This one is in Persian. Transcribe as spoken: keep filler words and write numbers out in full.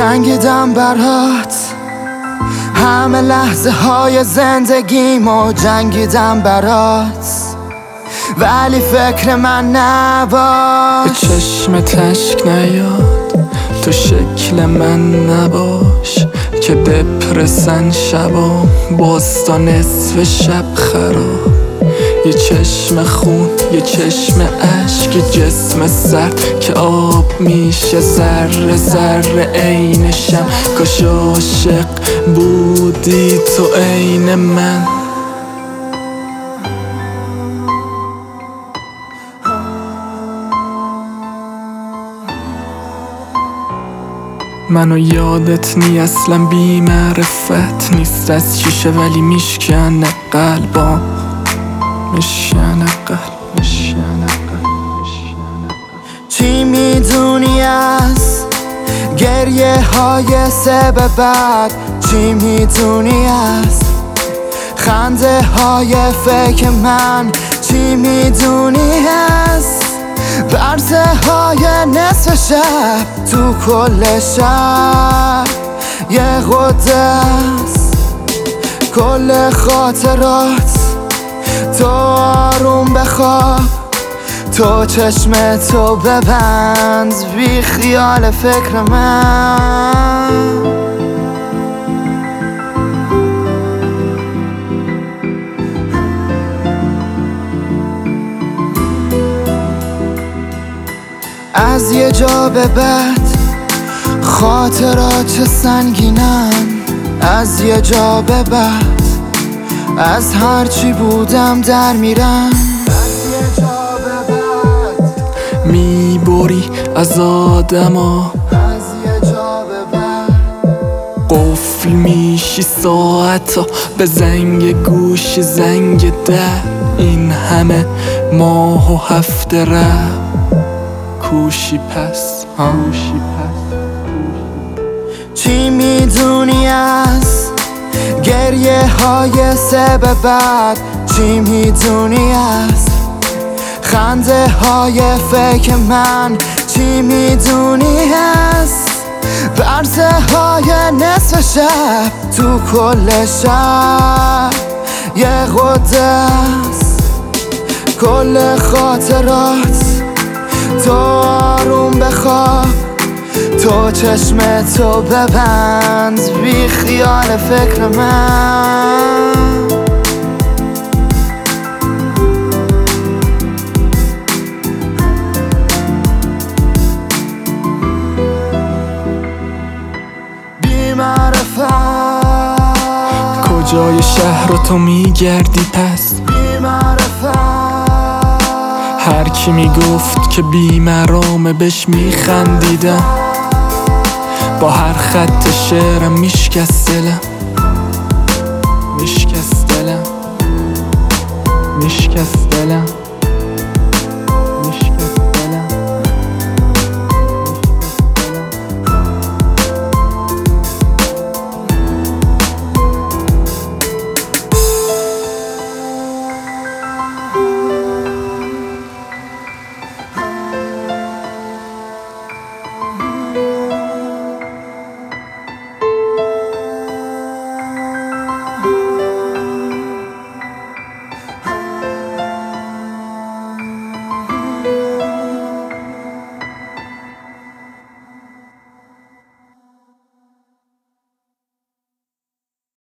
جنگیدم برات، همه لحظه های زندگیمو جنگیدم برات، ولی فکر من نباش. به چشمت اشک نیاد، تو شکل من نباش که دپرسن شبا باز تا نصف شب خراب. یه چشم خون، یه چشم اشک، یه جسم سرد که آب میشه ذره ذره عینشم. کاش عاشق بودی تو عین من. منو یادت نی اصلا بی معرفت نیست از شیشه ولی میشکنه قلبام، میشکنه قلب، میشکنه قلب. چی میدونی از گریه های سه به بعد؟ چی میدونی از خنده های فکر من؟ چی میدونی از برزه های نصف شب تو کل شب؟ یه قده است کل خاطرات، تو آروم بخواب، تو چشم تو ببند بی خیال فکر من. از یه جا به بعد خاطرات چه سنگینن، از یه جا به بعد از هرچی بودم در میرم. از یه جا به بعد میبری از آدما، از یه جا به بعد قفل میشی ساعتا به زنگ گوش زنگ در. این همه ماه و هفته رب کوشی پس کوشی پس. چی میدونی از گریه های سه به بعد؟ چی میدونی از خنده های فکر من؟ چی میدونی از برزه های نصف شب تو کل شب؟ یه قده است کل خاطرات، تو آروم بخواب، تو چشم تو ببند بی خیال فکر من. بی معرفت کجای شهر رو تو میگردی پس؟ بی معرفت هر کی میگفت که بی مرامه بهش میخندیدم، با هر خط شعرم میشکست دلم، میشکست دلم، میشکست دلم.